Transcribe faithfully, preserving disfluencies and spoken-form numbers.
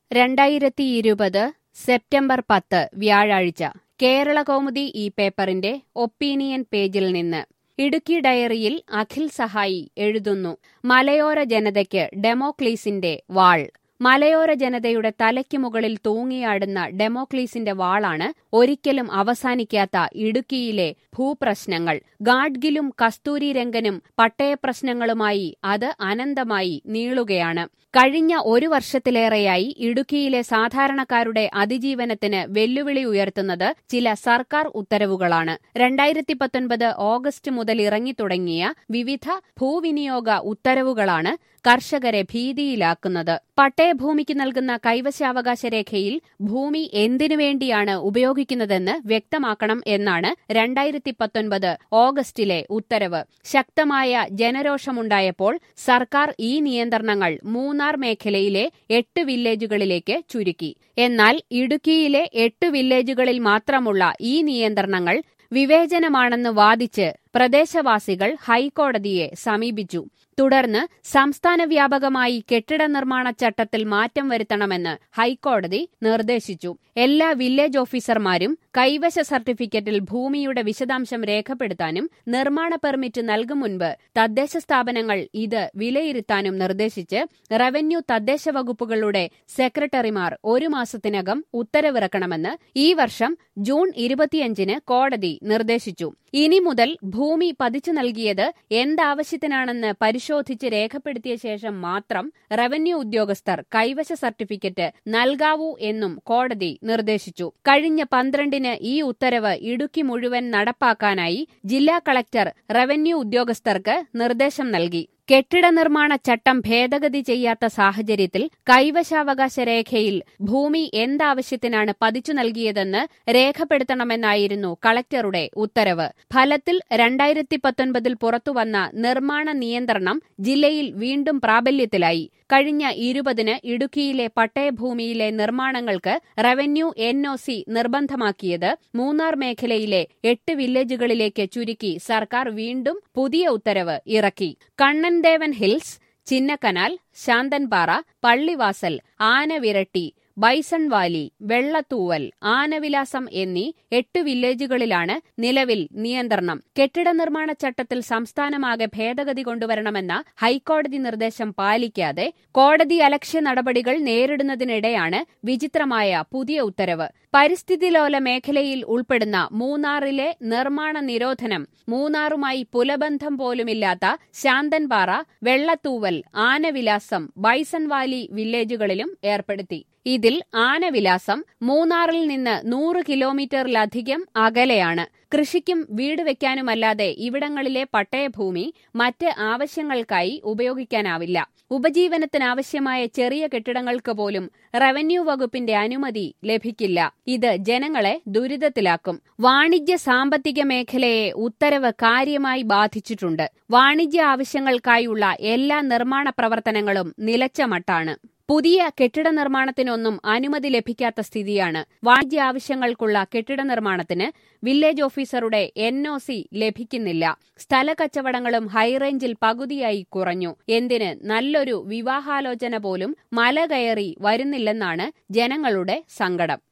രണ്ടായിരത്തി ഇരുപത് സെപ്റ്റംബർ പത്ത് വ്യാഴാഴ്ച കേരളകൗമുദി ഈ പേപ്പറിന്റെ ഒപ്പീനിയൻ പേജിൽ നിന്ന് ഇടുക്കി ഡയറിയിൽ അഖിൽ സഹായി എഴുതുന്നു. മലയോര ജനതയ്ക്ക് ഡെമോക്ലീസിന്റെ വാൾ. മലയോര ജനതയുടെ തലയ്ക്ക് മുകളിൽ തൂങ്ങിയാടുന്ന ഡെമോക്ലീസിന്റെ വാളാണ് ഒരിക്കലും അവസാനിക്കാത്ത ഇടുക്കിയിലെ ഭൂപ്രശ്നങ്ങൾ. ഗാഡ്ഗിലും കസ്തൂരിരംഗനും പട്ടയപ്രശ്നങ്ങളുമായി അത് അനന്തമായി നീളുകയാണ്. കഴിഞ്ഞ ഒരു വർഷത്തിലേറെയായി ഇടുക്കിയിലെ സാധാരണക്കാരുടെ അതിജീവനത്തിന് വെല്ലുവിളി ഉയർത്തുന്നത് ചില സർക്കാർ ഉത്തരവുകളാണ്. രണ്ടായിരത്തി പത്തൊൻപത് ഓഗസ്റ്റ് മുതൽ ഇറങ്ങിത്തുടങ്ങിയ വിവിധ ഭൂവിനിയോഗ ഉത്തരവുകളാണ് കർഷകരെ ഭീതിയിലാക്കുന്നത്. പട്ടയഭൂമിക്ക് നൽകുന്ന കൈവശാവകാശ രേഖയിൽ ഭൂമി എന്തിനുവേണ്ടിയാണ് ഉപയോഗിക്കുന്നതെന്ന് വ്യക്തമാക്കണം എന്നാണ് രണ്ടായിരത്തി പത്തൊൻപത് ഓഗസ്റ്റിലെ ഉത്തരവ്. ശക്തമായ ജനരോഷമുണ്ടായപ്പോൾ സർക്കാർ ഈ നിയന്ത്രണങ്ങൾ മൂന്നാർ മേഖലയിലെ എട്ട് വില്ലേജുകളിലേക്ക് ചുരുക്കി. എന്നാൽ ഇടുക്കിയിലെ എട്ട് വില്ലേജുകളിൽ മാത്രമുള്ള ഈ നിയന്ത്രണങ്ങൾ വിവേചനമാണെന്ന് വാദിച്ച് പ്രദേശവാസികൾ ഹൈക്കോടതിയെ സമീപിച്ചു. തുടർന്ന് സംസ്ഥാന വ്യാപകമായി കെട്ടിട നിർമ്മാണ ചട്ടത്തിൽ മാറ്റം വരുത്തണമെന്ന് ഹൈക്കോടതി നിർദ്ദേശിച്ചു. എല്ലാ വില്ലേജ് ഓഫീസർമാരും കൈവശ സർട്ടിഫിക്കറ്റിൽ ഭൂമിയുടെ വിശദാംശം രേഖപ്പെടുത്താനും നിർമ്മാണ പെർമിറ്റ് നൽകും മുൻപ് തദ്ദേശ സ്ഥാപനങ്ങൾ ഇത് വിലയിരുത്താനും നിർദ്ദേശിച്ച് റവന്യൂ തദ്ദേശ വകുപ്പുകളുടെ സെക്രട്ടറിമാർ ഒരു മാസത്തിനകം ഉത്തരവിറക്കണമെന്ന് ഈ വർഷം ജൂൺ ഇരുപത്തിയഞ്ചിന് കോടതി നിർദ്ദേശിച്ചു. ഇനി മുതൽ ഭൂമി പതിച്ചു നൽകിയത് എന്താവശ്യത്തിനാണെന്ന് പരിശോധിച്ച് രേഖപ്പെടുത്തിയ ശേഷം മാത്രം റവന്യൂ ഉദ്യോഗസ്ഥർ കൈവശ സർട്ടിഫിക്കറ്റ് നൽകാവൂ എന്നും കോടതി നിർദ്ദേശിച്ചു. കഴിഞ്ഞ പന്ത്രണ്ടിന് ഈ ഉത്തരവ് ഇടുക്കി മുഴുവൻ നടപ്പാക്കാനായി ജില്ലാ കളക്ടർ റവന്യൂ ഉദ്യോഗസ്ഥർക്ക് നിർദ്ദേശം നൽകി. കെട്ടിട നിർമ്മാണ ചട്ടം ഭേദഗതി ചെയ്യാത്ത സാഹചര്യത്തിൽ കൈവശാവകാശ രേഖയിൽ ഭൂമി എന്താവശ്യത്തിനാണ് പതിച്ചു നൽകിയതെന്ന് രേഖപ്പെടുത്തണമെന്നായിരുന്നു കളക്ടറുടെ ഉത്തരവ്. ഫലത്തിൽ രണ്ടായിരത്തി പത്തൊൻപതിൽ പുറത്തുവന്ന നിർമ്മാണ നിയന്ത്രണം ജില്ലയിൽ വീണ്ടും പ്രാബല്യത്തിലായി. കഴിഞ്ഞ ഇരുപതിന് ഇടുക്കിയിലെ പട്ടയഭൂമിയിലെ നിർമ്മാണങ്ങൾക്ക് റവന്യൂ എൻ ഒ സി നിർബന്ധമാക്കിയത് മൂന്നാർ മേഖലയിലെ എട്ട് വില്ലേജുകളിലേക്ക് ചുരുക്കി സർക്കാർ വീണ്ടും പുതിയ ഉത്തരവ് ഇറക്കി. Kannan Devan hills, Chinnakanal, Santhanpara, Pallivasal, Anaviratty, bison valley, Vellathooval, Anavilasam എന്നീ എട്ട് വില്ലേജുകളിലാണ് നിലവിൽ നിയന്ത്രണം. കെട്ടിട നിർമ്മാണ ചട്ടത്തിൽ സംസ്ഥാനമാകെ ഭേദഗതി കൊണ്ടുവരണമെന്ന ഹൈക്കോടതി നിർദ്ദേശം പാലിക്കാതെ കോടതി അലക്ഷ്യ നടപടികൾ നേരിടുന്നതിനിടെയാണ് വിചിത്രമായ പുതിയ ഉത്തരവ്. പരിസ്ഥിതിലോല മേഖലയിൽ ഉൾപ്പെടുന്ന മൂന്നാറിലെ നിർമ്മാണ നിരോധനം മൂന്നാറുമായി പുലബന്ധം പോലുമില്ലാത്ത ശാന്തൻപാറ, വെള്ളത്തൂവൽ, ആനവിലാസം, ബൈസൺ വാലി വില്ലേജുകളിലും ഏർപ്പെടുത്തി. ഇതിൽ ആനവിലാസം മൂന്നാറിൽ നിന്ന് നൂറ് കിലോമീറ്ററിലധികം അകലെയാണ്. കൃഷിക്കും വീട് വയ്ക്കാനുമല്ലാതെ ഇവിടങ്ങളിലെ പട്ടയഭൂമി മറ്റ് ആവശ്യങ്ങൾക്കായി ഉപയോഗിക്കാനാവില്ല. ഉപജീവനത്തിനാവശ്യമായ ചെറിയ കെട്ടിടങ്ങൾക്ക് പോലും റവന്യൂ വകുപ്പിന്റെ അനുമതി ലഭിക്കില്ല. ഇത് ജനങ്ങളെ ദുരിതത്തിലാക്കും. വാണിജ്യ സാമ്പത്തിക മേഖലയെ ഉത്തരവ് കാര്യമായി ബാധിച്ചിട്ടുണ്ട്. വാണിജ്യ ആവശ്യങ്ങൾക്കായുള്ള എല്ലാ നിർമ്മാണ പ്രവർത്തനങ്ങളും നിലച്ച മട്ടാണ്. പുതിയ കെട്ടിട നിർമ്മാണത്തിനൊന്നും അനുമതി ലഭിക്കാത്ത സ്ഥിതിയാണ്. വാണിജ്യ ആവശ്യങ്ങൾക്കുള്ള കെട്ടിട നിർമ്മാണത്തിന് വില്ലേജ് ഓഫീസറുടെ എൻ ഒ സി ലഭിക്കുന്നില്ല. സ്ഥല കച്ചവടങ്ങളും ഹൈറേഞ്ചിൽ പകുതിയായി കുറഞ്ഞു. എന്തിന് നല്ലൊരു വിവാഹാലോചന പോലും മല കയറി വരുന്നില്ലെന്നാണ് ജനങ്ങളുടെ സങ്കടം.